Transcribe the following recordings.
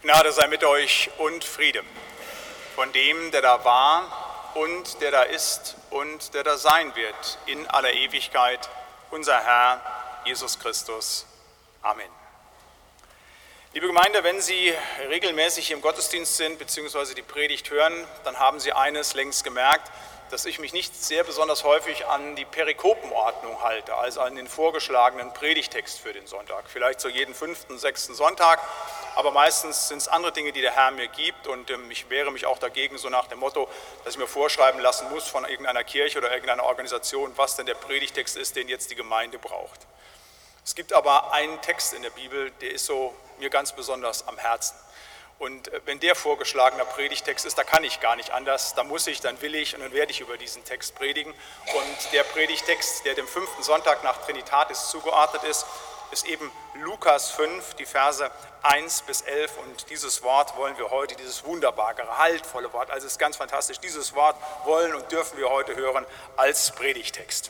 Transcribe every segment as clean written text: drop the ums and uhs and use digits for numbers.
Gnade sei mit euch und Friede von dem, der da war und der da ist und der da sein wird in aller Ewigkeit, unser Herr Jesus Christus. Amen. Liebe Gemeinde, wenn Sie regelmäßig im Gottesdienst sind bzw. die Predigt hören, dann haben Sie eines längst gemerkt, dass ich mich nicht sehr besonders häufig an die Perikopenordnung halte, also an den vorgeschlagenen Predigtext für den Sonntag. Vielleicht so jeden 5., 6. Sonntag, aber meistens sind es andere Dinge, die der Herr mir gibt, und ich wehre mich auch dagegen, so nach dem Motto, dass ich mir vorschreiben lassen muss von irgendeiner Kirche oder irgendeiner Organisation, was denn der Predigtext ist, den jetzt die Gemeinde braucht. Es gibt aber einen Text in der Bibel, der ist so mir ganz besonders am Herzen. Und wenn der vorgeschlagener Predigtext ist, da kann ich gar nicht anders, da muss ich, dann will ich und dann werde ich über diesen Text predigen. Und der Predigtext, der dem 5. Sonntag nach Trinitatis zugeordnet ist, ist eben Lukas 5, die Verse 1 bis 11. Und dieses Wort wollen wir heute, dieses wunderbare, gehaltvolle Wort, also es ist ganz fantastisch, dieses Wort wollen und dürfen wir heute hören als Predigtext.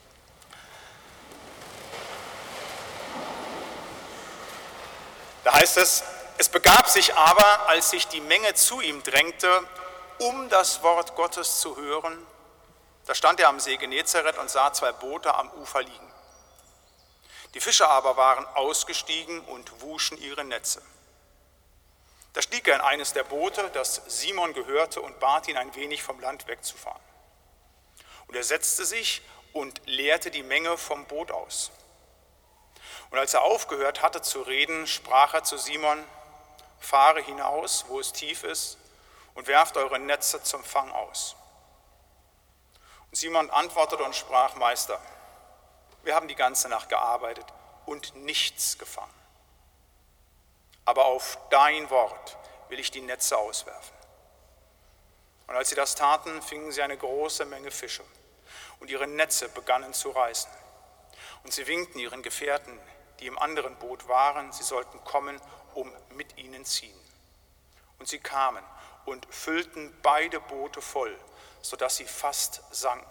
Da heißt es: Es begab sich aber, als sich die Menge zu ihm drängte, um das Wort Gottes zu hören, da stand er am See Genezareth und sah 2 Boote am Ufer liegen. Die Fischer aber waren ausgestiegen und wuschen ihre Netze. Da stieg er in eines der Boote, das Simon gehörte, und bat ihn, ein wenig vom Land wegzufahren. Und er setzte sich und leerte die Menge vom Boot aus. Und als er aufgehört hatte zu reden, sprach er zu Simon: Fahre hinaus, wo es tief ist, und werft eure Netze zum Fang aus. Und Simon antwortete und sprach: Meister, wir haben die ganze Nacht gearbeitet und nichts gefangen. Aber auf dein Wort will ich die Netze auswerfen. Und als sie das taten, fingen sie eine große Menge Fische, und ihre Netze begannen zu reißen. Und sie winkten ihren Gefährten, die im anderen Boot waren, sie sollten kommen, um mit ihnen ziehen. Und sie kamen und füllten beide Boote voll, sodass sie fast sanken.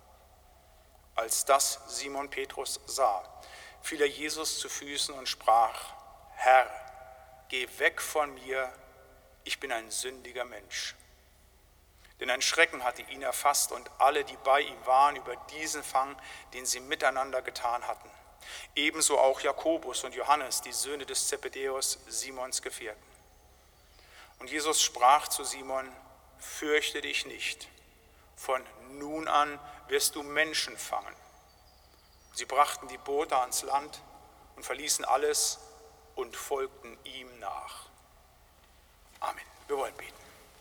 Als das Simon Petrus sah, fiel er Jesus zu Füßen und sprach: Herr, geh weg von mir, ich bin ein sündiger Mensch. Denn ein Schrecken hatte ihn erfasst und alle, die bei ihm waren, über diesen Fang, den sie miteinander getan hatten. Ebenso auch Jakobus und Johannes, die Söhne des Zebedäus, Simons Gefährten. Und Jesus sprach zu Simon: Fürchte dich nicht, von nun an wirst du Menschen fangen. Sie brachten die Boote ans Land und verließen alles und folgten ihm nach. Amen. Wir wollen beten.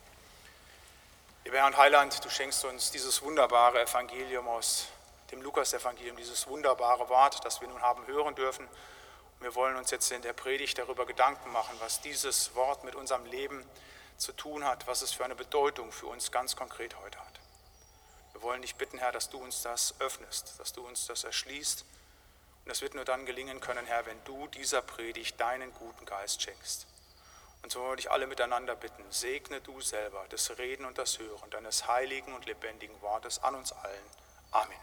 Lieber Herr und Heiland, du schenkst uns dieses wunderbare Evangelium aus dem Lukas-Evangelium, dieses wunderbare Wort, das wir nun haben hören dürfen. Und wir wollen uns jetzt in der Predigt darüber Gedanken machen, was dieses Wort mit unserem Leben zu tun hat, was es für eine Bedeutung für uns ganz konkret heute hat. Wir wollen dich bitten, Herr, dass du uns das öffnest, dass du uns das erschließt. Und das wird nur dann gelingen können, Herr, wenn du dieser Predigt deinen guten Geist schenkst. Und so wollen wir dich alle miteinander bitten: Segne du selber das Reden und das Hören deines heiligen und lebendigen Wortes an uns allen. Amen.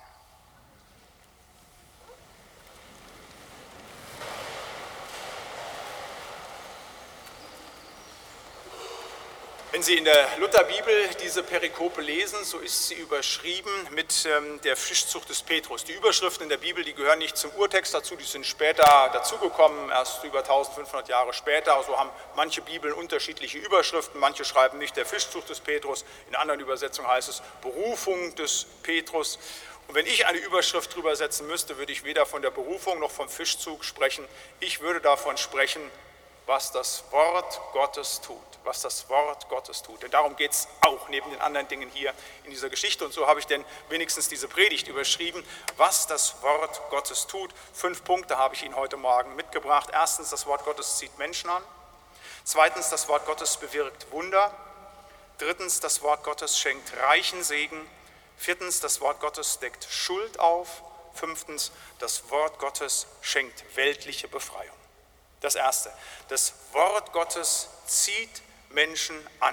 Wenn Sie in der Lutherbibel diese Perikope lesen, so ist sie überschrieben mit der Fischzucht des Petrus. Die Überschriften in der Bibel, die gehören nicht zum Urtext dazu, die sind später dazugekommen, erst über 1500 Jahre später. So haben manche Bibeln unterschiedliche Überschriften, manche schreiben nicht der Fischzucht des Petrus, in anderen Übersetzungen heißt es Berufung des Petrus. Und wenn ich eine Überschrift drüber setzen müsste, würde ich weder von der Berufung noch vom Fischzug sprechen. Ich würde davon sprechen, was das Wort Gottes tut, was das Wort Gottes tut. Denn darum geht es auch neben den anderen Dingen hier in dieser Geschichte. Und so habe ich denn wenigstens diese Predigt überschrieben, was das Wort Gottes tut. 5 Punkte habe ich Ihnen heute Morgen mitgebracht. Erstens, das Wort Gottes zieht Menschen an. Zweitens, das Wort Gottes bewirkt Wunder. Drittens, das Wort Gottes schenkt reichen Segen. Viertens, das Wort Gottes deckt Schuld auf. Fünftens, das Wort Gottes schenkt weltliche Befreiung. Das Erste, das Wort Gottes zieht Menschen an.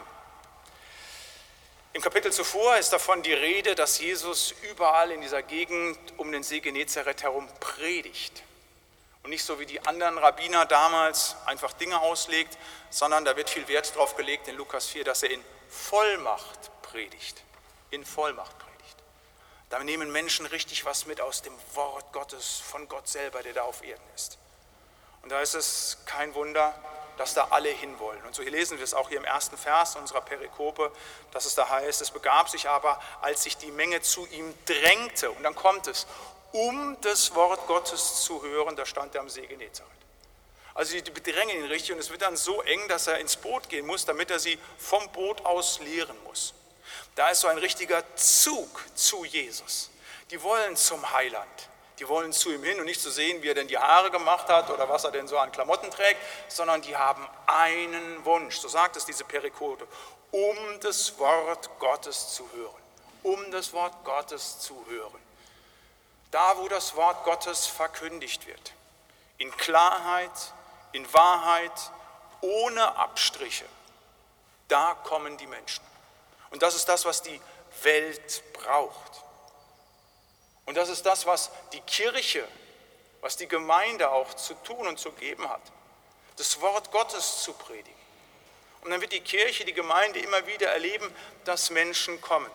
Im Kapitel zuvor ist davon die Rede, dass Jesus überall in dieser Gegend um den See Genezareth herum predigt. und nicht so wie die anderen Rabbiner damals einfach Dinge auslegt, sondern da wird viel Wert drauf gelegt in Lukas 4, dass er in Vollmacht predigt. In Vollmacht predigt. Da nehmen Menschen richtig was mit aus dem Wort Gottes, von Gott selber, der da auf Erden ist. Und da ist es kein Wunder, dass da alle hinwollen. Und so hier lesen wir es auch hier im ersten Vers unserer Perikope, dass es da heißt, es begab sich aber, als sich die Menge zu ihm drängte, und dann kommt es, um das Wort Gottes zu hören, da stand er am See Genezareth. Also die bedrängen ihn richtig und es wird dann so eng, dass er ins Boot gehen muss, damit er sie vom Boot aus lehren muss. Da ist so ein richtiger Zug zu Jesus. Die wollen zum Heiland. Die wollen zu ihm hin und nicht zu sehen, wie er denn die Haare gemacht hat oder was er denn so an Klamotten trägt, sondern die haben einen Wunsch, so sagt es diese Perikope, um das Wort Gottes zu hören. Um das Wort Gottes zu hören. Da, wo das Wort Gottes verkündigt wird, in Klarheit, in Wahrheit, ohne Abstriche, da kommen die Menschen. Und das ist das, was die Welt braucht. Und das ist das, was die Kirche, was die Gemeinde auch zu tun und zu geben hat, das Wort Gottes zu predigen. Und dann wird die Kirche, die Gemeinde immer wieder erleben, dass Menschen kommen.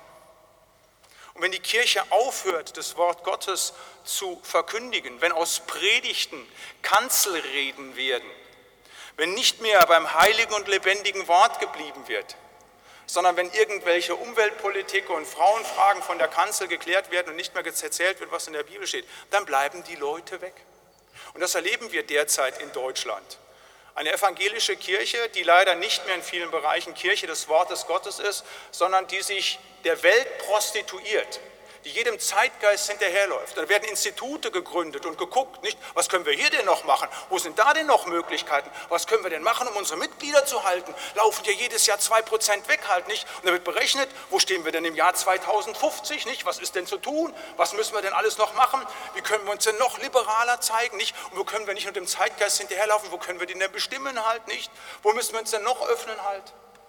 Und wenn die Kirche aufhört, das Wort Gottes zu verkündigen, wenn aus Predigten Kanzelreden werden, wenn nicht mehr beim heiligen und lebendigen Wort geblieben wird, sondern wenn irgendwelche Umweltpolitik und Frauenfragen von der Kanzel geklärt werden und nicht mehr erzählt wird, was in der Bibel steht, dann bleiben die Leute weg. Und das erleben wir derzeit in Deutschland. Eine evangelische Kirche, die leider nicht mehr in vielen Bereichen Kirche des Wortes Gottes ist, sondern die sich der Welt prostituiert, die jedem Zeitgeist hinterherläuft. Da werden Institute gegründet und geguckt, nicht, was können wir hier denn noch machen? Wo sind da denn noch Möglichkeiten? Was können wir denn machen, um unsere Mitglieder zu halten? Laufen ja jedes Jahr 2% weg halt nicht. Und da wird berechnet, wo stehen wir denn im Jahr 2050, nicht? Was ist denn zu tun? Was müssen wir denn alles noch machen? Wie können wir uns denn noch liberaler zeigen, nicht? Und wo können wir nicht nur dem Zeitgeist hinterherlaufen? Wo können wir den denn bestimmen halt nicht? Wo müssen wir uns denn noch öffnen halt?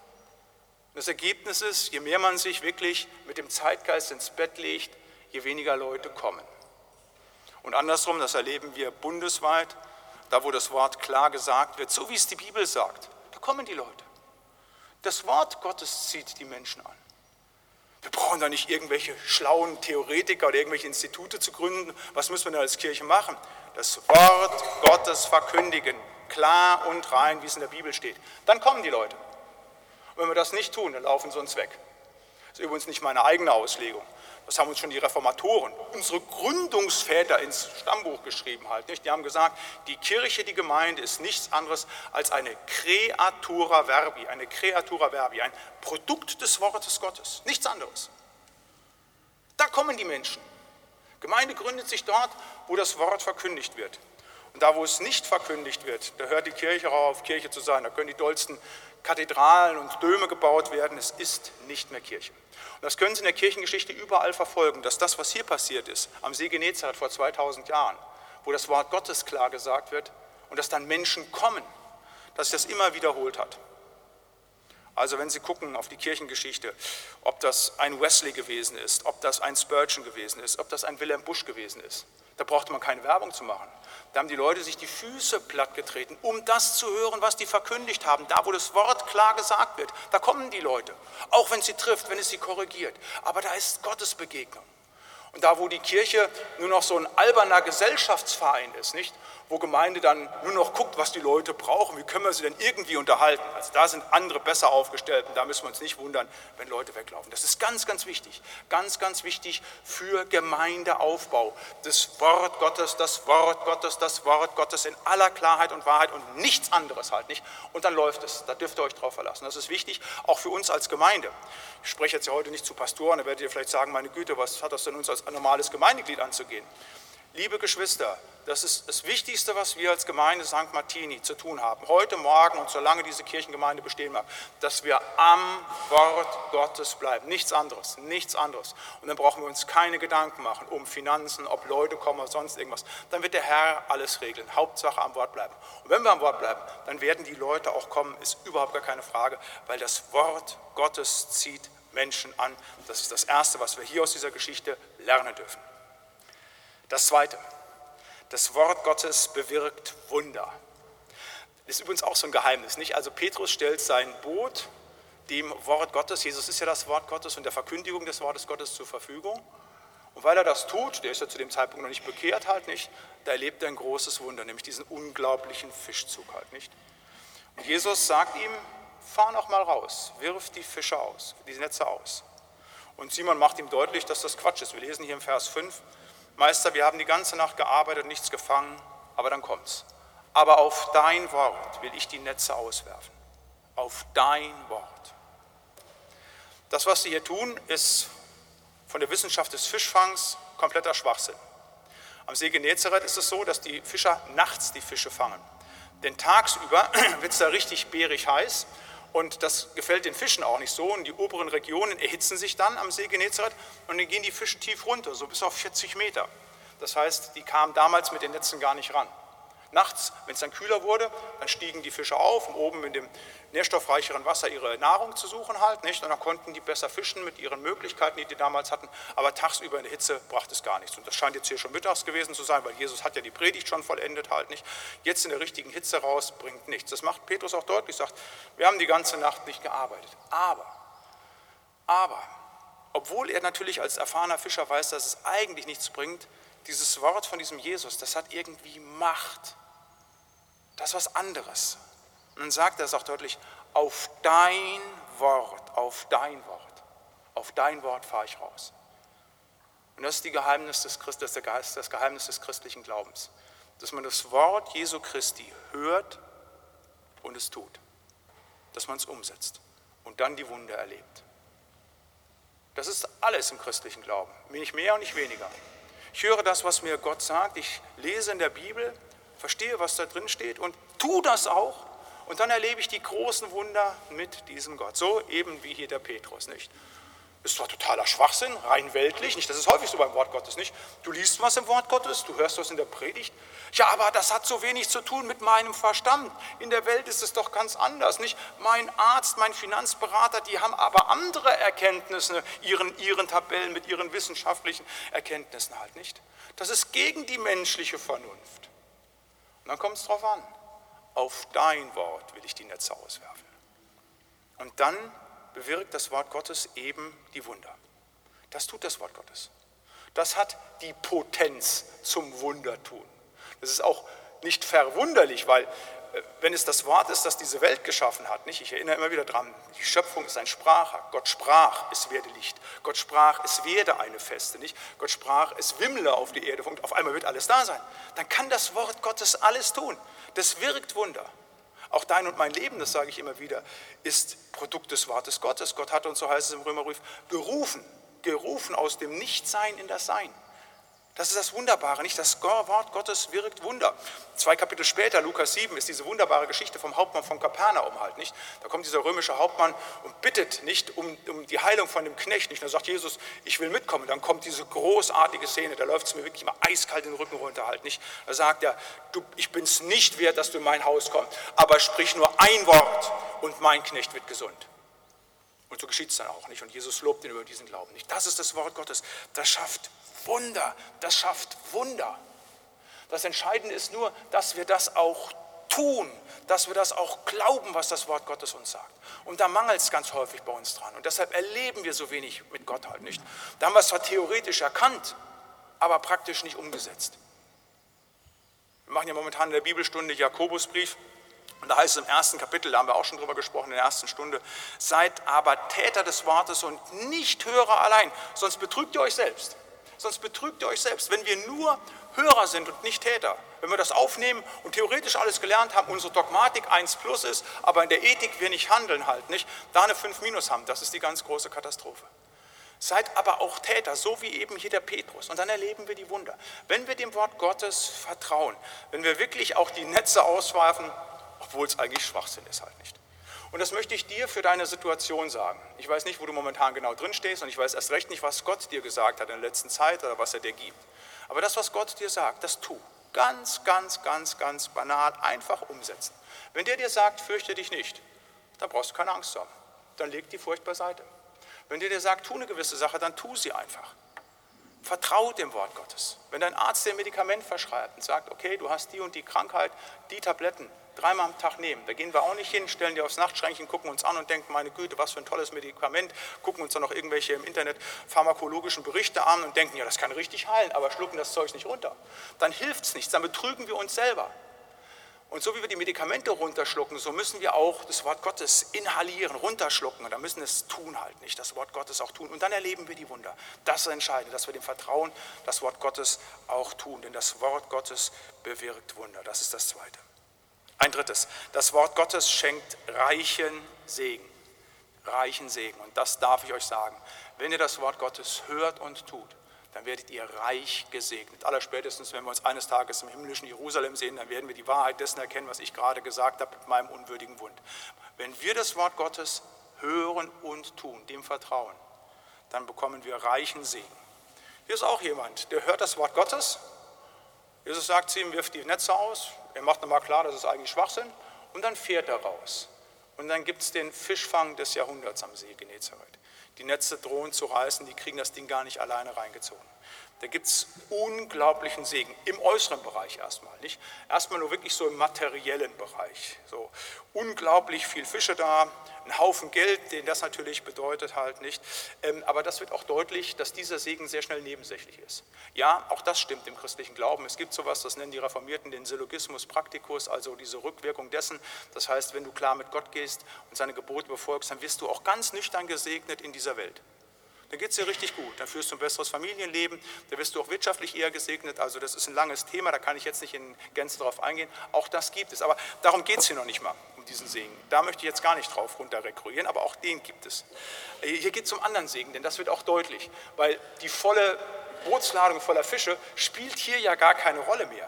Das Ergebnis ist, je mehr man sich wirklich mit dem Zeitgeist ins Bett legt, je weniger Leute kommen. Und andersrum, das erleben wir bundesweit, da wo das Wort klar gesagt wird, so wie es die Bibel sagt, da kommen die Leute. Das Wort Gottes zieht die Menschen an. Wir brauchen da nicht irgendwelche schlauen Theoretiker oder irgendwelche Institute zu gründen. Was müssen wir denn als Kirche machen? Das Wort Gottes verkündigen, klar und rein, wie es in der Bibel steht. Dann kommen die Leute. Und wenn wir das nicht tun, dann laufen sie uns weg. Das ist übrigens nicht meine eigene Auslegung. Das haben uns schon die Reformatoren, unsere Gründungsväter ins Stammbuch geschrieben halt, nicht? Die haben gesagt, die Kirche, die Gemeinde ist nichts anderes als eine Creatura Verbi, ein Produkt des Wortes Gottes, nichts anderes. Da kommen die Menschen. Gemeinde gründet sich dort, wo das Wort verkündigt wird. Und da, wo es nicht verkündigt wird, da hört die Kirche auf, Kirche zu sein. Da können die dollsten Kathedralen und Döme gebaut werden. Es ist nicht mehr Kirche. Und das können Sie in der Kirchengeschichte überall verfolgen, dass das, was hier passiert ist, am See Genezareth vor 2000 Jahren, wo das Wort Gottes klar gesagt wird und dass dann Menschen kommen, dass sich das immer wiederholt hat. Also wenn Sie gucken auf die Kirchengeschichte, ob das ein Wesley gewesen ist, ob das ein Spurgeon gewesen ist, ob das ein Wilhelm Busch gewesen ist, da brauchte man keine Werbung zu machen. Da haben die Leute sich die Füße plattgetreten, um das zu hören, was die verkündigt haben. Da, wo das Wort klar gesagt wird, da kommen die Leute. Auch wenn es sie trifft, wenn es sie korrigiert. Aber da ist Gottes Begegnung. Und da, wo die Kirche nur noch so ein alberner Gesellschaftsverein ist, nicht? Wo Gemeinde dann nur noch guckt, was die Leute brauchen, wie können wir sie denn irgendwie unterhalten. Also da sind andere besser aufgestellt und da müssen wir uns nicht wundern, wenn Leute weglaufen. Das ist ganz, ganz wichtig für Gemeindeaufbau. Das Wort Gottes, das Wort Gottes, das Wort Gottes in aller Klarheit und Wahrheit und nichts anderes halt nicht. Und dann läuft es, da dürft ihr euch drauf verlassen. Das ist wichtig, auch für uns als Gemeinde. Ich spreche jetzt ja heute nicht zu Pastoren, da werdet ihr vielleicht sagen, meine Güte, was hat das denn uns als normales Gemeindeglied anzugehen? Liebe Geschwister, das ist das Wichtigste, was wir als Gemeinde St. Martini zu tun haben, heute Morgen und solange diese Kirchengemeinde bestehen mag, dass wir am Wort Gottes bleiben, nichts anderes, nichts anderes. Und dann brauchen wir uns keine Gedanken machen um Finanzen, ob Leute kommen oder sonst irgendwas. Dann wird der Herr alles regeln, Hauptsache am Wort bleiben. Und wenn wir am Wort bleiben, dann werden die Leute auch kommen, ist überhaupt gar keine Frage, weil das Wort Gottes zieht Menschen an. Das ist das Erste, was wir hier aus dieser Geschichte lernen dürfen. Das Zweite, Das Wort Gottes bewirkt Wunder. Das ist übrigens auch so ein Geheimnis, nicht? Also Petrus stellt sein Boot dem Wort Gottes, Jesus ist ja das Wort Gottes und der Verkündigung des Wortes Gottes zur Verfügung. Und weil er das tut, der ist ja zu dem Zeitpunkt noch nicht bekehrt halt nicht, da erlebt er ein großes Wunder, nämlich diesen unglaublichen Fischzug halt nicht. Und Jesus sagt ihm, fahr noch mal raus, wirf die Fische aus, die Netze aus. Und Simon macht ihm deutlich, dass das Quatsch ist. Wir lesen hier im Vers 5, Meister, wir haben die ganze Nacht gearbeitet und nichts gefangen, aber dann kommt's. Aber auf dein Wort will ich die Netze auswerfen. Auf dein Wort. Das, was sie hier tun, ist von der Wissenschaft des Fischfangs kompletter Schwachsinn. Am See Genezareth ist es so, dass die Fischer nachts die Fische fangen. Denn tagsüber wird es da richtig bärig heiß und das gefällt den Fischen auch nicht so. Und die oberen Regionen erhitzen sich dann am See Genezareth und dann gehen die Fische tief runter, so bis auf 40 Meter. Das heißt, die kamen damals mit den Netzen gar nicht ran. Nachts, wenn es dann kühler wurde, dann stiegen die Fische auf, um oben in dem nährstoffreicheren Wasser ihre Nahrung zu suchen halt, nicht? Und dann konnten die besser fischen mit ihren Möglichkeiten, die die damals hatten. Aber tagsüber in der Hitze brachte es gar nichts. Und das scheint jetzt hier schon mittags gewesen zu sein, weil Jesus hat ja die Predigt schon vollendet halt nicht. Jetzt in der richtigen Hitze raus bringt nichts. Das macht Petrus auch deutlich, sagt, wir haben die ganze Nacht nicht gearbeitet. Aber, obwohl er natürlich als erfahrener Fischer weiß, dass es eigentlich nichts bringt, dieses Wort von diesem Jesus, das hat irgendwie Macht. Das ist was anderes. Und dann sagt er es auch deutlich, auf dein Wort fahre ich raus. Und das ist das Geheimnis des christlichen Glaubens. Dass man das Wort Jesu Christi hört und es tut. Dass man es umsetzt und dann die Wunder erlebt. Das ist alles im christlichen Glauben. Nicht mehr und nicht weniger. Ich höre das, was mir Gott sagt. Ich lese in der Bibel, verstehe, was da drin steht und tue das auch. Und dann erlebe ich die großen Wunder mit diesem Gott. So eben wie hier der Petrus, nicht? Ist zwar totaler Schwachsinn, rein weltlich, nicht? Das ist häufig so beim Wort Gottes, nicht? Du liest was im Wort Gottes, du hörst was in der Predigt. Ja, aber das hat so wenig zu tun mit meinem Verstand. In der Welt ist es doch ganz anders, nicht? Mein Arzt, mein Finanzberater, die haben aber andere Erkenntnisse, ihren Tabellen mit ihren wissenschaftlichen Erkenntnissen halt, nicht? Das ist gegen die menschliche Vernunft. Und dann kommt es drauf an. Auf dein Wort will ich die Netze auswerfen. Und dann bewirkt das Wort Gottes eben die Wunder. Das tut das Wort Gottes. Das hat die Potenz zum Wundertun. Das ist auch nicht verwunderlich, weil wenn es das Wort ist, das diese Welt geschaffen hat, nicht? Ich erinnere immer wieder dran, die Schöpfung ist ein Sprachakt. Gott sprach, es werde Licht. Gott sprach, es werde eine Feste, nicht? Gott sprach, es wimmle auf die Erde und auf einmal wird alles da sein. Dann kann das Wort Gottes alles tun. Das wirkt Wunder. Auch dein und mein Leben, das sage ich immer wieder, ist Produkt des Wortes Gottes. Gott hat uns, so heißt es im Römerbrief, gerufen aus dem Nichtsein in das Sein. Das ist das Wunderbare, nicht? Das Wort Gottes wirkt Wunder. 2 Kapitel später, Lukas 7, ist diese wunderbare Geschichte vom Hauptmann von Kapernaum halt, nicht? Da kommt dieser römische Hauptmann und bittet nicht um die Heilung von dem Knecht, nicht? Da sagt Jesus, ich will mitkommen. Dann kommt diese großartige Szene, da läuft es mir wirklich immer eiskalt den Rücken runter halt, nicht? Da sagt er, ich bin es nicht wert, dass du in mein Haus kommst, aber sprich nur ein Wort und mein Knecht wird gesund. Und so geschieht es dann auch nicht. Und Jesus lobt ihn über diesen Glauben nicht. Das ist das Wort Gottes. Das schafft Wunder. Das schafft Wunder. Das Entscheidende ist nur, dass wir das auch tun, dass wir das auch glauben, was das Wort Gottes uns sagt. Und da mangelt es ganz häufig bei uns dran. Und deshalb erleben wir so wenig mit Gott halt nicht. Da haben wir es zwar theoretisch erkannt, aber praktisch nicht umgesetzt. Wir machen ja momentan in der Bibelstunde Jakobusbrief. Und da heißt es im 1. Kapitel, da haben wir auch schon drüber gesprochen, in der ersten Stunde, seid aber Täter des Wortes und nicht Hörer allein, sonst betrügt ihr euch selbst. Wenn wir nur Hörer sind und nicht Täter, wenn wir das aufnehmen und theoretisch alles gelernt haben, unsere Dogmatik 1+ ist, aber in der Ethik wir nicht handeln halt, nicht, da eine 5- haben, das ist die ganz große Katastrophe. Seid aber auch Täter, so wie eben hier der Petrus. Und dann erleben wir die Wunder. Wenn wir dem Wort Gottes vertrauen, wenn wir wirklich auch die Netze auswerfen, obwohl es eigentlich Schwachsinn ist halt nicht. Und das möchte ich dir für deine Situation sagen. Ich weiß nicht, wo du momentan genau drin stehst und ich weiß erst recht nicht, was Gott dir gesagt hat in der letzten Zeit oder was er dir gibt. Aber das, was Gott dir sagt, das tu. Ganz banal, einfach umsetzen. Wenn der dir sagt, fürchte dich nicht, dann brauchst du keine Angst zu haben. Dann leg die Furcht beiseite. Wenn der dir sagt, tu eine gewisse Sache, dann tu sie einfach. Vertraut dem Wort Gottes. Wenn dein Arzt dir ein Medikament verschreibt und sagt, okay, du hast die und die Krankheit, die Tabletten 3-mal am Tag nehmen, da gehen wir auch nicht hin, stellen die aufs Nachtschränkchen, gucken uns an und denken, meine Güte, was für ein tolles Medikament, gucken uns dann noch irgendwelche im Internet pharmakologischen Berichte an und denken, ja, das kann richtig heilen, aber schlucken das Zeug nicht runter. Dann hilft es nichts, dann betrügen wir uns selber. Und so wie wir die Medikamente runterschlucken, so müssen wir auch das Wort Gottes inhalieren, runterschlucken. Und da müssen wir es tun halt nicht, das Wort Gottes auch tun. Und dann erleben wir die Wunder. Das ist entscheidend, dass wir dem Vertrauen, das Wort Gottes auch tun. Denn das Wort Gottes bewirkt Wunder. Das ist das Zweite. Ein drittes, das Wort Gottes schenkt reichen Segen. Reichen Segen. Und das darf ich euch sagen. Wenn ihr das Wort Gottes hört und tut, dann werdet ihr reich gesegnet. Allerspätestens, wenn wir uns eines Tages im himmlischen Jerusalem sehen, dann werden wir die Wahrheit dessen erkennen, was ich gerade gesagt habe mit meinem unwürdigen Mund. Wenn wir das Wort Gottes hören und tun, dem vertrauen, dann bekommen wir reichen Segen. Hier ist auch jemand, der hört das Wort Gottes. Jesus sagt zu ihm, wirft die Netze aus. Er macht nochmal klar, das ist eigentlich Schwachsinn. Und dann fährt er raus. Und dann gibt es den Fischfang des Jahrhunderts am See Genezareth. Die Netze drohen zu reißen, die kriegen das Ding gar nicht alleine reingezogen. Da gibt es unglaublichen Segen, im äußeren Bereich erstmal, nicht? Erstmal nur wirklich so im materiellen Bereich. So unglaublich viel Fische da, ein Haufen Geld, den das natürlich bedeutet halt nicht. Aber das wird auch deutlich, dass dieser Segen sehr schnell nebensächlich ist. Ja, auch das stimmt im christlichen Glauben. Es gibt sowas, das nennen die Reformierten den Syllogismus practicus, also diese Rückwirkung dessen. Das heißt, wenn du klar mit Gott gehst und seine Gebote befolgst, dann wirst du auch ganz nüchtern gesegnet in dieser Welt. Dann geht es dir richtig gut, dann führst du ein besseres Familienleben, da wirst du auch wirtschaftlich eher gesegnet, also das ist ein langes Thema, da kann ich jetzt nicht in Gänze drauf eingehen, auch das gibt es, aber darum geht es hier noch nicht mal, um diesen Segen. Da möchte ich jetzt gar nicht drauf runter rekurrieren, aber auch den gibt es. Hier geht es um anderen Segen, denn das wird auch deutlich, weil die volle Bootsladung voller Fische spielt hier ja gar keine Rolle mehr.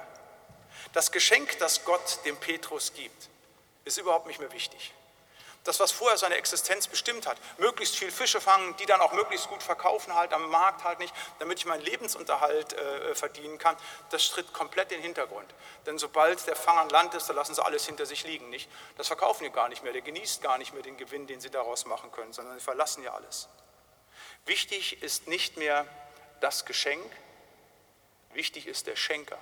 Das Geschenk, das Gott dem Petrus gibt, ist überhaupt nicht mehr wichtig. Das, was vorher seine Existenz bestimmt hat, möglichst viel Fische fangen, die dann auch möglichst gut verkaufen halt am Markt halt nicht, damit ich meinen Lebensunterhalt verdienen kann, das tritt komplett in den Hintergrund. Denn sobald der Fang an Land ist, da lassen sie alles hinter sich liegen, nicht? Das verkaufen die gar nicht mehr, der genießt gar nicht mehr den Gewinn, den sie daraus machen können, sondern sie verlassen ja alles. Wichtig ist nicht mehr das Geschenk, wichtig ist der Schenker.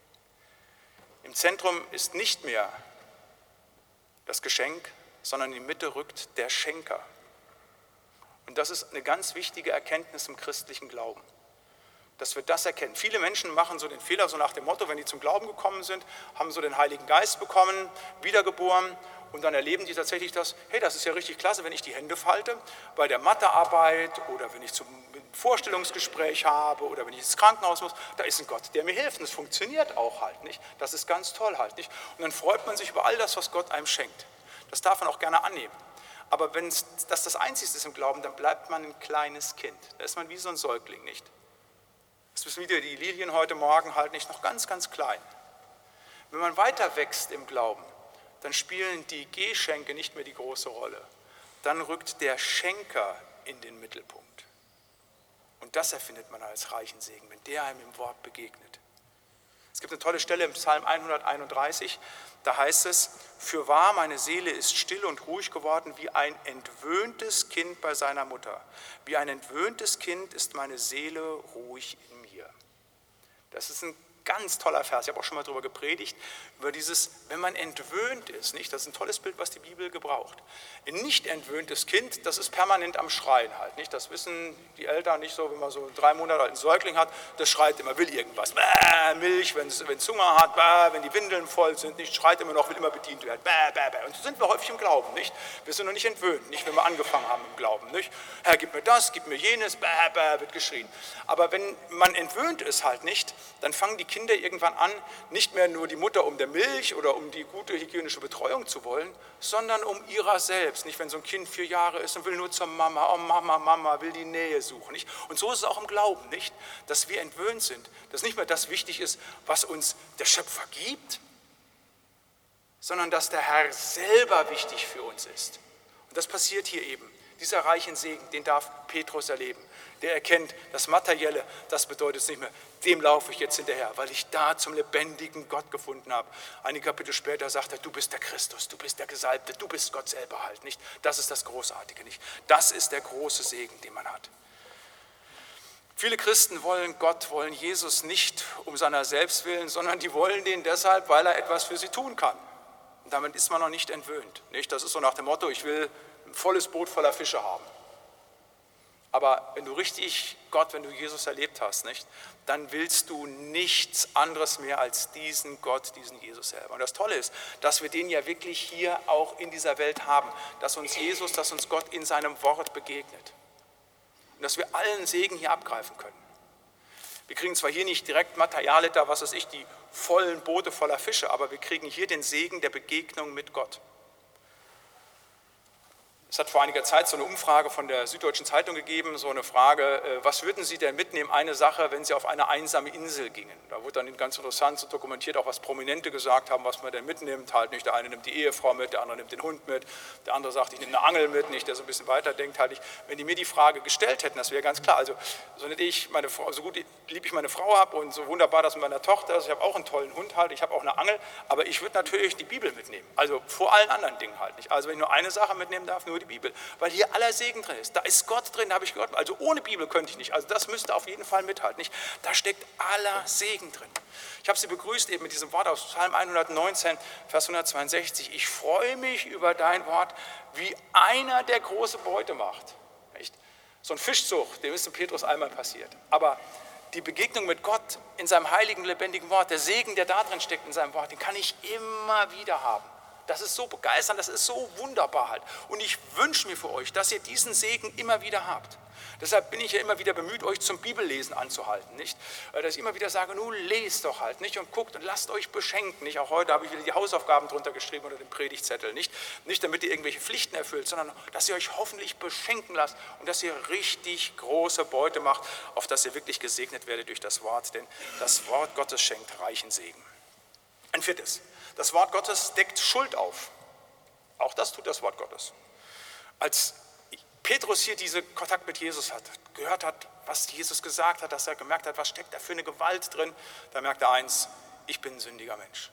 Im Zentrum ist nicht mehr das Geschenk, sondern in die Mitte rückt der Schenker. Und das ist eine ganz wichtige Erkenntnis im christlichen Glauben, dass wir das erkennen. Viele Menschen machen so den Fehler, so nach dem Motto, wenn die zum Glauben gekommen sind, haben so den Heiligen Geist bekommen, wiedergeboren und dann erleben die tatsächlich das, hey, das ist ja richtig klasse, wenn ich die Hände falte, bei der Mathearbeit oder wenn ich zum Vorstellungsgespräch habe oder wenn ich ins Krankenhaus muss, da ist ein Gott, der mir hilft und es funktioniert auch halt nicht. Das ist ganz toll halt nicht. Und dann freut man sich über all das, was Gott einem schenkt. Das darf man auch gerne annehmen. Aber wenn das Einzige ist im Glauben, dann bleibt man ein kleines Kind. Da ist man wie so ein Säugling, nicht? Das wissen wieder die Lilien heute Morgen halt nicht, noch ganz, ganz klein. Wenn man weiter wächst im Glauben, dann spielen die Geschenke nicht mehr die große Rolle. Dann rückt der Schenker in den Mittelpunkt. Und das erfindet man als reichen Segen, wenn der einem im Wort begegnet. Es gibt eine tolle Stelle im Psalm 131, da heißt es, fürwahr, meine Seele ist still und ruhig geworden, wie ein entwöhntes Kind bei seiner Mutter. Wie ein entwöhntes Kind ist meine Seele ruhig in mir. Das ist ein ganz toller Vers, ich habe auch schon mal darüber gepredigt, über dieses, wenn man entwöhnt ist, nicht? Das ist ein tolles Bild, was die Bibel gebraucht. Ein nicht entwöhntes Kind, das ist permanent am Schreien halt, nicht? Das wissen die Eltern nicht so, wenn man so einen 3 Monate alten Säugling hat, das schreit immer, will irgendwas, bäh, Milch, wenn es Hunger hat, bäh, wenn die Windeln voll sind, nicht? Schreit immer noch, will immer bedient werden, bäh, bäh, bäh. Und so sind wir häufig im Glauben, nicht? Wir sind noch nicht entwöhnt, nicht, wenn wir angefangen haben im Glauben, nicht? Herr, gib mir das, gib mir jenes, bäh, bäh, wird geschrien. Aber wenn man entwöhnt ist halt nicht, dann fangen die Kinder irgendwann an, nicht mehr nur die Mutter um der Milch oder um die gute hygienische Betreuung zu wollen, sondern um ihrer selbst. Nicht, wenn so ein Kind 4 Jahre ist und will nur zur Mama, oh Mama, Mama, will die Nähe suchen. Nicht? Und so ist es auch im Glauben, nicht, dass wir entwöhnt sind, dass nicht mehr das wichtig ist, was uns der Schöpfer gibt, sondern dass der Herr selber wichtig für uns ist. Und das passiert hier eben. Dieser reichen Segen, den darf Petrus erleben. Der erkennt, das Materielle, das bedeutet es nicht mehr. Dem laufe ich jetzt hinterher, weil ich da zum lebendigen Gott gefunden habe. Einige Kapitel später sagt er, du bist der Christus, du bist der Gesalbte, du bist Gott selber halt nicht. Das ist das Großartige nicht. Das ist der große Segen, den man hat. Viele Christen wollen Jesus nicht um seiner selbst willen, sondern die wollen den deshalb, weil er etwas für sie tun kann. Und damit ist man noch nicht entwöhnt. Nicht? Das ist so nach dem Motto, ich will ein volles Boot voller Fische haben. Aber wenn du wenn du Jesus erlebt hast, nicht, dann willst du nichts anderes mehr als diesen Gott, diesen Jesus selber. Und das Tolle ist, dass wir den ja wirklich hier auch in dieser Welt haben, dass uns Gott in seinem Wort begegnet. Und dass wir allen Segen hier abgreifen können. Wir kriegen zwar hier nicht direkt Materialiter, die vollen Boote voller Fische, aber wir kriegen hier den Segen der Begegnung mit Gott. Es hat vor einiger Zeit so eine Umfrage von der Süddeutschen Zeitung gegeben, so eine Frage, was würden Sie denn mitnehmen, eine Sache, wenn Sie auf eine einsame Insel gingen? Da wurde dann ganz interessant so dokumentiert, auch was Prominente gesagt haben, was man denn mitnimmt. Halt nicht, der eine nimmt die Ehefrau mit, der andere nimmt den Hund mit, der andere sagt, ich nehme eine Angel mit, nicht, der so ein bisschen weiterdenkt. Halt nicht. Wenn die mir die Frage gestellt hätten, das wäre ganz klar. Also so lieb ich meine Frau habe und so wunderbar das mit meiner Tochter ist, ich habe auch einen tollen Hund halt, ich habe auch eine Angel, aber ich würde natürlich die Bibel mitnehmen. Also vor allen anderen Dingen halt nicht. Also wenn ich nur eine Sache mitnehmen darf, nur die Bibel, weil hier aller Segen drin ist. Da ist Gott drin, da habe ich gehört. Also ohne Bibel könnte ich nicht. Also das müsste auf jeden Fall mithalten. Nicht? Da steckt aller Segen drin. Ich habe Sie begrüßt eben mit diesem Wort aus Psalm 119, Vers 162. Ich freue mich über dein Wort, wie einer, der große Beute macht. Nicht? So ein Fischzug, dem ist dem Petrus einmal passiert. Aber die Begegnung mit Gott in seinem heiligen, lebendigen Wort, der Segen, der da drin steckt in seinem Wort, den kann ich immer wieder haben. Das ist so begeisternd, das ist so wunderbar halt. Und ich wünsche mir für euch, dass ihr diesen Segen immer wieder habt. Deshalb bin ich ja immer wieder bemüht, euch zum Bibellesen anzuhalten, nicht? Dass ich immer wieder sage, nun lest doch halt, nicht? Und guckt und lasst euch beschenken, nicht? Auch heute habe ich wieder die Hausaufgaben drunter geschrieben unter dem Predigtzettel, nicht? Nicht damit ihr irgendwelche Pflichten erfüllt, sondern dass ihr euch hoffentlich beschenken lasst und dass ihr richtig große Beute macht, auf dass ihr wirklich gesegnet werdet durch das Wort, denn das Wort Gottes schenkt reichen Segen. Ein viertes. Das Wort Gottes deckt Schuld auf. Auch das tut das Wort Gottes. Als Petrus hier diesen Kontakt mit Jesus hat, gehört hat, was Jesus gesagt hat, dass er gemerkt hat, was steckt da für eine Gewalt drin, da merkt er eins, ich bin ein sündiger Mensch.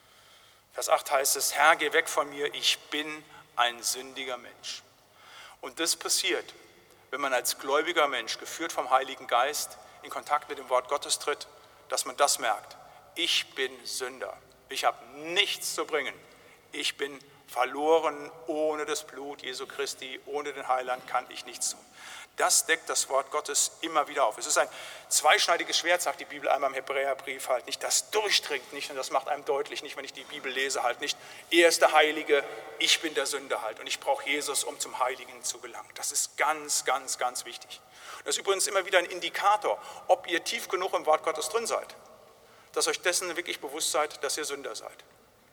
Vers 8 heißt es, Herr, geh weg von mir, ich bin ein sündiger Mensch. Und das passiert, wenn man als gläubiger Mensch, geführt vom Heiligen Geist, in Kontakt mit dem Wort Gottes tritt, dass man das merkt. Ich bin Sünder. Ich habe nichts zu bringen. Ich bin verloren ohne das Blut Jesu Christi, ohne den Heiland kann ich nichts tun. Das deckt das Wort Gottes immer wieder auf. Es ist ein zweischneidiges Schwert, sagt die Bibel einmal im Hebräerbrief halt nicht. Das durchdringt nicht und das macht einem deutlich, nicht wenn ich die Bibel lese halt nicht. Er ist der Heilige, ich bin der Sünder halt und ich brauche Jesus, um zum Heiligen zu gelangen. Das ist ganz, ganz, ganz wichtig. Das ist übrigens immer wieder ein Indikator, ob ihr tief genug im Wort Gottes drin seid, dass euch dessen wirklich bewusst seid, dass ihr Sünder seid.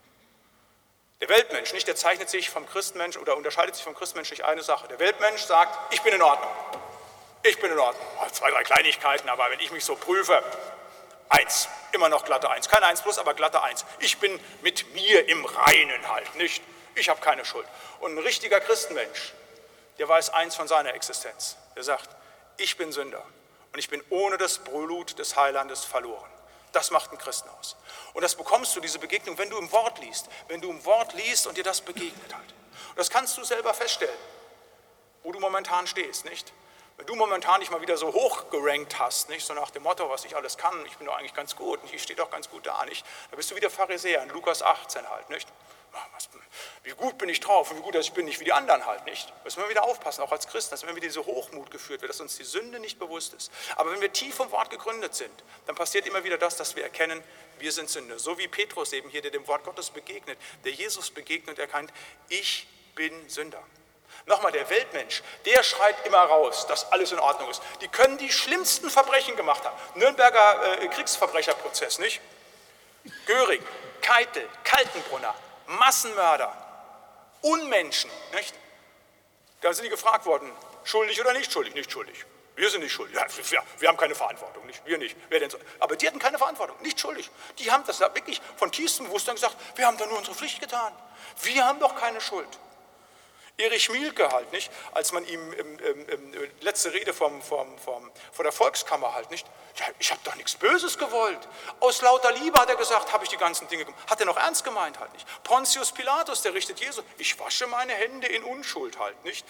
Der Weltmensch, nicht, der zeichnet sich vom Christenmensch oder unterscheidet sich vom Christenmensch durch eine Sache. Der Weltmensch sagt, ich bin in Ordnung. Ich bin in Ordnung. 2, 3 Kleinigkeiten, aber wenn ich mich so prüfe, 1, immer noch glatte 1. Keine 1 plus, aber glatte 1. Ich bin mit mir im Reinen halt, nicht? Ich habe keine Schuld. Und ein richtiger Christenmensch, der weiß eins von seiner Existenz. Der sagt, ich bin Sünder und ich bin ohne das Blut des Heilandes verloren. Das macht einen Christen aus. Und das bekommst du, diese Begegnung, wenn du im Wort liest. Wenn du im Wort liest und dir das begegnet halt. Und das kannst du selber feststellen, wo du momentan stehst, nicht? Wenn du momentan nicht mal wieder so hoch gerankt hast, nicht? So nach dem Motto, was ich alles kann, ich bin doch eigentlich ganz gut, ich stehe doch ganz gut da, nicht? Da bist du wieder Pharisäer in Lukas 18 halt, nicht? Wie gut bin ich drauf und wie gut dass ich bin, nicht wie die anderen halt nicht. Müssen wir wieder aufpassen, auch als Christen, dass wenn wir diese Hochmut geführt wird, dass uns die Sünde nicht bewusst ist. Aber wenn wir tief im Wort gegründet sind, dann passiert immer wieder das, dass wir erkennen, wir sind Sünder. So wie Petrus eben hier, der dem Wort Gottes begegnet, der Jesus begegnet, erkannt, ich bin Sünder. Nochmal, der Weltmensch, der schreit immer raus, dass alles in Ordnung ist. Die können die schlimmsten Verbrechen gemacht haben. Nürnberger Kriegsverbrecherprozess, nicht? Göring, Keitel, Kaltenbrunner, Massenmörder, Unmenschen, nicht? Da sind die gefragt worden, schuldig oder nicht schuldig? Nicht schuldig. Wir sind nicht schuldig. Ja, wir haben keine Verantwortung, nicht? Wir nicht. Wer denn so? Aber die hatten keine Verantwortung, nicht schuldig. Die haben das wirklich von tiefstem Bewusstsein gesagt, wir haben da nur unsere Pflicht getan. Wir haben doch keine Schuld. Erich Mielke halt, nicht? Als man ihm letzte Rede vor der Volkskammer halt, nicht? Ja, ich habe doch nichts Böses gewollt. Aus lauter Liebe, hat er gesagt, habe ich die ganzen Dinge gemacht. Hat er noch ernst gemeint halt, nicht? Pontius Pilatus, der richtet Jesus, ich wasche meine Hände in Unschuld halt, nicht?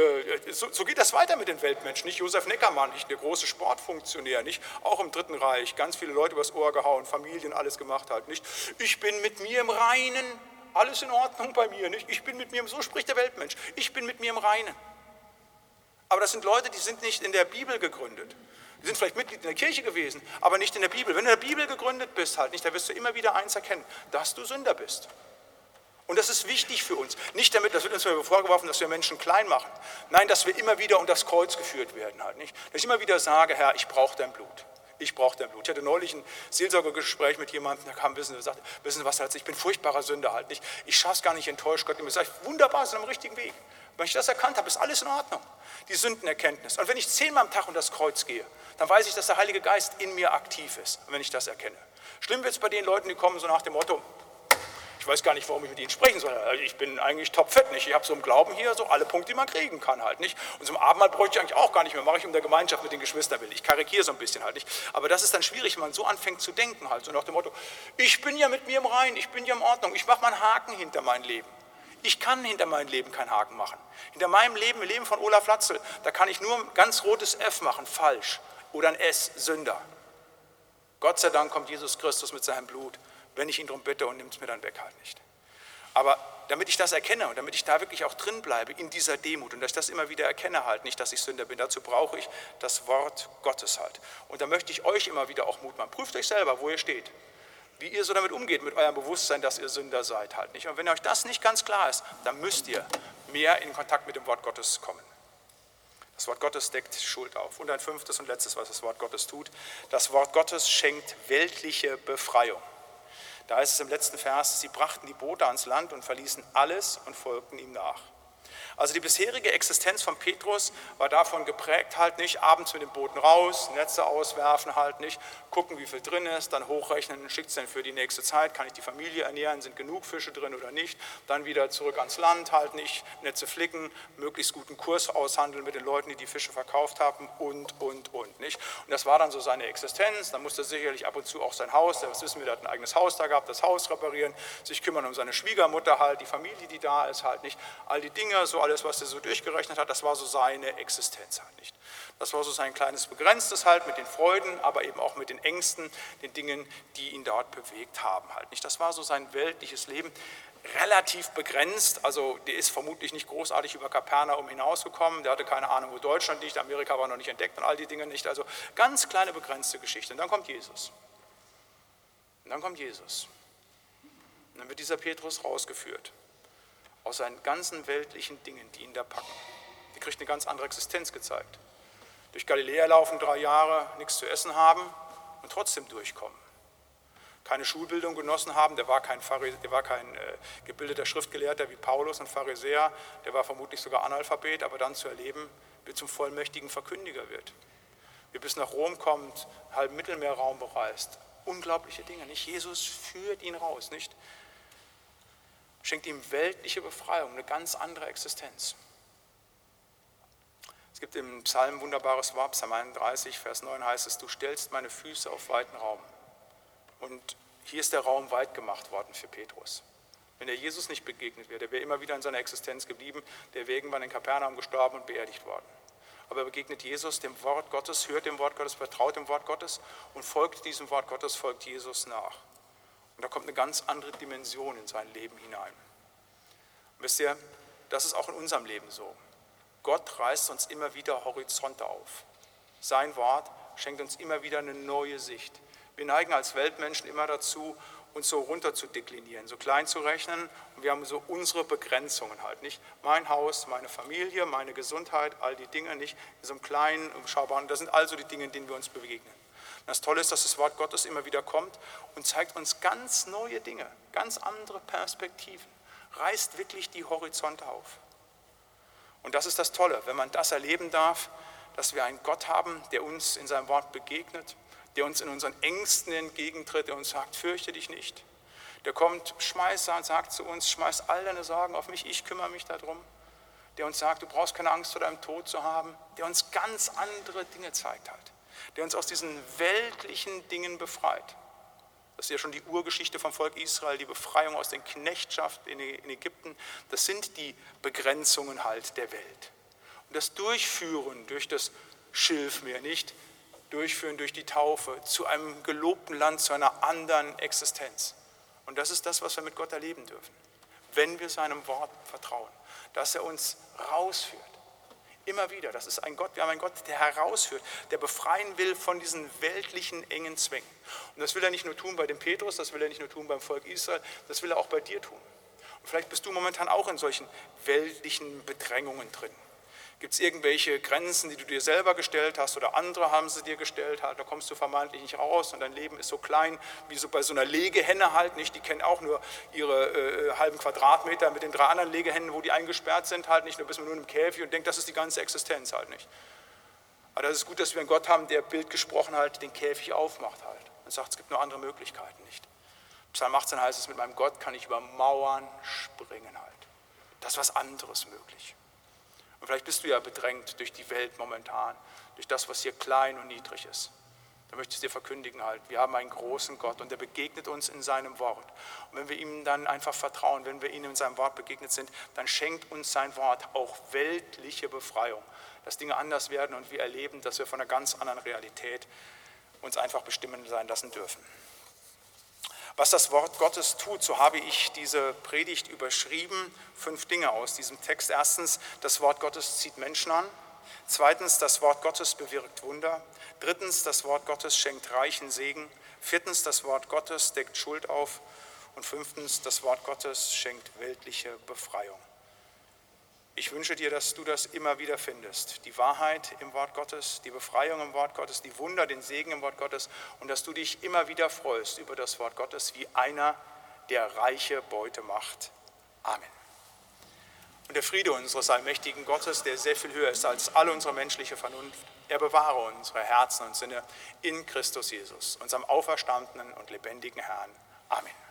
So geht das weiter mit den Weltmenschen, nicht? Josef Neckermann, nicht? Der große Sportfunktionär, nicht? Auch im Dritten Reich, ganz viele Leute übers Ohr gehauen, Familien, alles gemacht halt, nicht? Ich bin mit mir im Reinen. Alles in Ordnung bei mir, nicht? Ich bin mit mir, so spricht der Weltmensch, ich bin mit mir im Reinen. Aber das sind Leute, die sind nicht in der Bibel gegründet. Die sind vielleicht Mitglied in der Kirche gewesen, aber nicht in der Bibel. Wenn du in der Bibel gegründet bist, halt nicht, dann wirst du immer wieder eins erkennen, dass du Sünder bist. Und das ist wichtig für uns. Nicht damit, das wird uns vorgeworfen, dass wir Menschen klein machen. Nein, dass wir immer wieder unter das Kreuz geführt werden, halt nicht. Dass ich immer wieder sage, Herr, ich brauche dein Blut. Ich brauche dein Blut. Ich hatte neulich ein Seelsorgegespräch mit jemandem, der kam, wissen Sie was, ich bin furchtbarer Sünder halt nicht. Ich schaffe es gar nicht, enttäuscht Gott. Ich sage, wunderbar, Sie sind am richtigen Weg. Wenn ich das erkannt habe, ist alles in Ordnung. Die Sündenerkenntnis. Und wenn ich 10-mal am Tag unter das Kreuz gehe, dann weiß ich, dass der Heilige Geist in mir aktiv ist, wenn ich das erkenne. Schlimm wird es bei den Leuten, die kommen so nach dem Motto, ich weiß gar nicht, warum ich mit ihnen sprechen soll. Ich bin eigentlich topfit, nicht? Ich habe so im Glauben hier so alle Punkte, die man kriegen kann halt, nicht? Und zum Abendmahl bräuchte ich eigentlich auch gar nicht mehr, mache ich um der Gemeinschaft mit den Geschwistern will. Ich karikiere so ein bisschen halt, nicht? Aber das ist dann schwierig, wenn man so anfängt zu denken halt, so nach dem Motto, ich bin ja mit mir im Reinen, ich bin ja in Ordnung, ich mache mal einen Haken hinter mein Leben. Ich kann hinter meinem Leben keinen Haken machen. Hinter meinem Leben, im Leben von Olaf Latzel, da kann ich nur ein ganz rotes F machen, falsch, oder ein S, Sünder. Gott sei Dank kommt Jesus Christus mit seinem Blut, wenn ich ihn darum bitte und nimmt es mir dann weg halt nicht. Aber damit ich das erkenne und damit ich da wirklich auch drin bleibe in dieser Demut und dass ich das immer wieder erkenne halt, nicht, dass ich Sünder bin, dazu brauche ich das Wort Gottes halt. Und da möchte ich euch immer wieder auch Mut machen. Prüft euch selber, wo ihr steht, wie ihr so damit umgeht, mit eurem Bewusstsein, dass ihr Sünder seid halt nicht. Und wenn euch das nicht ganz klar ist, dann müsst ihr mehr in Kontakt mit dem Wort Gottes kommen. Das Wort Gottes deckt Schuld auf. Und ein 5. und letztes, was das Wort Gottes tut, das Wort Gottes schenkt weltliche Befreiung. Da heißt es im letzten Vers, sie brachten die Boote ans Land und verließen alles und folgten ihm nach. Also die bisherige Existenz von Petrus war davon geprägt, halt nicht, abends mit den Booten raus, Netze auswerfen halt nicht, gucken, wie viel drin ist, dann hochrechnen, schickt es denn für die nächste Zeit, kann ich die Familie ernähren, sind genug Fische drin oder nicht, dann wieder zurück ans Land halt nicht, Netze flicken, möglichst guten Kurs aushandeln mit den Leuten, die die Fische verkauft haben und nicht. Und das war dann so seine Existenz, dann musste sicherlich ab und zu auch sein Haus, das wissen wir, der hat ein eigenes Haus da gehabt, das Haus reparieren, sich kümmern um seine Schwiegermutter halt, die Familie, die da ist halt nicht, all die Dinge, so alles, was er so durchgerechnet hat, das war so seine Existenz halt nicht. Das war so sein kleines Begrenztes halt mit den Freuden, aber eben auch mit den Ängsten, den Dingen, die ihn dort bewegt haben halt nicht. Das war so sein weltliches Leben, relativ begrenzt, also der ist vermutlich nicht großartig über Kapernaum hinausgekommen, der hatte keine Ahnung, wo Deutschland liegt, Amerika war noch nicht entdeckt und all die Dinge nicht, also ganz kleine begrenzte Geschichte. Und dann kommt Jesus. Und dann kommt Jesus. Und dann wird dieser Petrus rausgeführt. Aus seinen ganzen weltlichen Dingen, die ihn da packen. Er kriegt eine ganz andere Existenz gezeigt. Durch Galiläa laufen 3 Jahre, nichts zu essen haben und trotzdem durchkommen. Keine Schulbildung genossen haben, der war kein gebildeter Schriftgelehrter wie Paulus und Pharisäer, der war vermutlich sogar Analphabet, aber dann zu erleben, wie er zum vollmächtigen Verkündiger wird. Wie er bis nach Rom kommt, halben Mittelmeerraum bereist. Unglaubliche Dinge, nicht? Jesus führt ihn raus, nicht? Schenkt ihm weltliche Befreiung, eine ganz andere Existenz. Es gibt im Psalm ein wunderbares Wort, Psalm 31, Vers 9 heißt es, du stellst meine Füße auf weiten Raum. Und hier ist der Raum weit gemacht worden für Petrus. Wenn er Jesus nicht begegnet wäre, der wäre immer wieder in seiner Existenz geblieben, der wäre irgendwann in Kapernaum gestorben und beerdigt worden. Aber er begegnet Jesus, dem Wort Gottes, hört dem Wort Gottes, vertraut dem Wort Gottes und folgt diesem Wort Gottes, folgt Jesus nach. Und da kommt eine ganz andere Dimension in sein Leben hinein. Und wisst ihr, das ist auch in unserem Leben so. Gott reißt uns immer wieder Horizonte auf. Sein Wort schenkt uns immer wieder eine neue Sicht. Wir neigen als Weltmenschen immer dazu, uns so runter zu deklinieren, so klein zu rechnen. Und wir haben so unsere Begrenzungen halt, nicht? Mein Haus, meine Familie, meine Gesundheit, all die Dinge nicht, in so einem kleinen, überschaubaren. Das sind also die Dinge, in denen wir uns begegnen. Das Tolle ist, dass das Wort Gottes immer wieder kommt und zeigt uns ganz neue Dinge, ganz andere Perspektiven, reißt wirklich die Horizonte auf. Und das ist das Tolle, wenn man das erleben darf, dass wir einen Gott haben, der uns in seinem Wort begegnet, der uns in unseren Ängsten entgegentritt, der uns sagt, fürchte dich nicht. Der kommt, sagt zu uns, schmeiß all deine Sorgen auf mich, ich kümmere mich darum. der uns sagt, du brauchst keine Angst vor deinem Tod zu haben, der uns ganz andere Dinge zeigt halt, der uns aus diesen weltlichen Dingen befreit. Das ist ja schon die Urgeschichte vom Volk Israel, die Befreiung aus der Knechtschaft in Ägypten. Das sind die Begrenzungen halt der Welt. Und das Durchführen durch das Schilfmeer, nicht durchführen durch die Taufe zu einem gelobten Land, zu einer anderen Existenz. Und das ist das, was wir mit Gott erleben dürfen, wenn wir seinem Wort vertrauen, dass er uns rausführt. Immer wieder, das ist ein Gott, wir haben einen Gott, der herausführt, der befreien will von diesen weltlichen engen Zwängen. Und das will er nicht nur tun bei dem Petrus, das will er nicht nur tun beim Volk Israel, das will er auch bei dir tun. Und vielleicht bist du momentan auch in solchen weltlichen Bedrängungen drin. Gibt es irgendwelche Grenzen, die du dir selber gestellt hast oder andere haben sie dir gestellt, halt, da kommst du vermeintlich nicht raus und dein Leben ist so klein, wie so bei so einer Legehenne halt, nicht? Die kennen auch nur ihre halben Quadratmeter mit den 3 anderen Legehennen, wo die eingesperrt sind halt, nicht? Da bist du nur im Käfig und denkt, das ist die ganze Existenz halt nicht. Aber das ist gut, dass wir einen Gott haben, der Bild gesprochen halt, den Käfig aufmacht halt und sagt, es gibt nur andere Möglichkeiten, nicht? Psalm 18 heißt es, mit meinem Gott kann ich über Mauern springen halt. Da ist was anderes möglich. Und vielleicht bist du ja bedrängt durch die Welt momentan, durch das, was hier klein und niedrig ist. Da möchte ich dir verkündigen halt, wir haben einen großen Gott und der begegnet uns in seinem Wort. Und wenn wir ihm dann einfach vertrauen, wenn wir ihm in seinem Wort begegnet sind, dann schenkt uns sein Wort auch weltliche Befreiung, dass Dinge anders werden und wir erleben, dass wir von einer ganz anderen Realität uns einfach bestimmen sein lassen dürfen. Was das Wort Gottes tut, so habe ich diese Predigt überschrieben. 5 Dinge aus diesem Text. Erstens, das Wort Gottes zieht Menschen an. Zweitens, das Wort Gottes bewirkt Wunder. Drittens, das Wort Gottes schenkt reichen Segen. Viertens, das Wort Gottes deckt Schuld auf. Und 5. das Wort Gottes schenkt weltliche Befreiung. Ich wünsche dir, dass du das immer wieder findest, die Wahrheit im Wort Gottes, die Befreiung im Wort Gottes, die Wunder, den Segen im Wort Gottes und dass du dich immer wieder freust über das Wort Gottes wie einer, der reiche Beute macht. Amen. Und der Friede unseres allmächtigen Gottes, der sehr viel höher ist als alle unsere menschliche Vernunft, er bewahre unsere Herzen und Sinne in Christus Jesus, unserem auferstandenen und lebendigen Herrn. Amen.